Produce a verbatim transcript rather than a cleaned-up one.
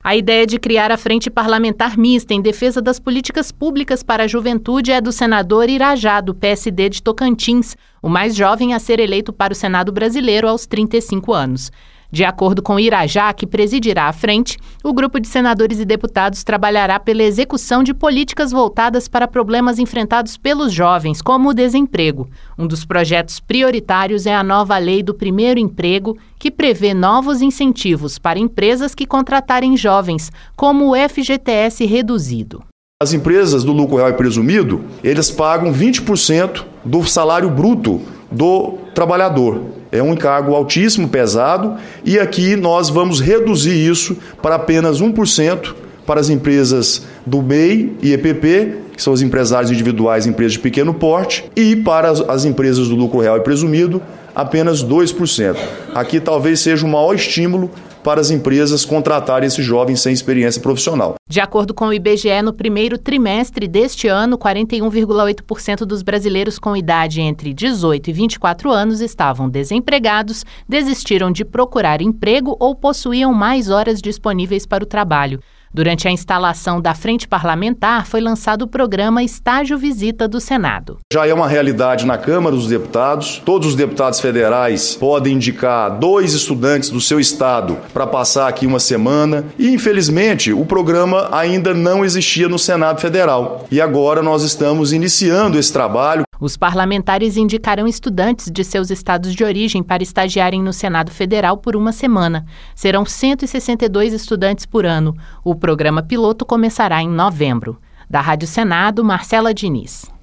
A ideia de criar a Frente Parlamentar Mista em defesa das políticas públicas para a juventude é do senador Irajá, do P S D de Tocantins, o mais jovem a ser eleito para o Senado brasileiro aos trinta e cinco anos. De acordo com Irajá, que presidirá a frente, o grupo de senadores e deputados trabalhará pela execução de políticas voltadas para problemas enfrentados pelos jovens, como o desemprego. Um dos projetos prioritários é a nova Lei do Primeiro Emprego, que prevê novos incentivos para empresas que contratarem jovens, como o F G T S reduzido. As empresas do lucro real e presumido, eles pagam vinte por cento do salário bruto do trabalhador. É um encargo altíssimo, pesado, e aqui nós vamos reduzir isso para apenas um por cento para as empresas do M E I e E P P, que são os empresários individuais e empresas de pequeno porte, e para as, as empresas do lucro real e presumido, apenas dois por cento. Aqui talvez seja o maior estímulo para as empresas contratarem esses jovens sem experiência profissional. De acordo com o I B G E, no primeiro trimestre deste ano, quarenta e um vírgula oito por cento dos brasileiros com idade entre dezoito e vinte e quatro anos estavam desempregados, desistiram de procurar emprego ou possuíam mais horas disponíveis para o trabalho. Durante a instalação da Frente Parlamentar, foi lançado o programa Estágio Visita do Senado. Já é uma realidade na Câmara dos Deputados. Todos os deputados federais podem indicar dois estudantes do seu estado para passar aqui uma semana. E, infelizmente, o programa ainda não existia no Senado Federal. E agora nós estamos iniciando esse trabalho. Os parlamentares indicarão estudantes de seus estados de origem para estagiarem no Senado Federal por uma semana. Serão cento e sessenta e dois estudantes por ano. O programa piloto começará em novembro. Da Rádio Senado, Marcela Diniz.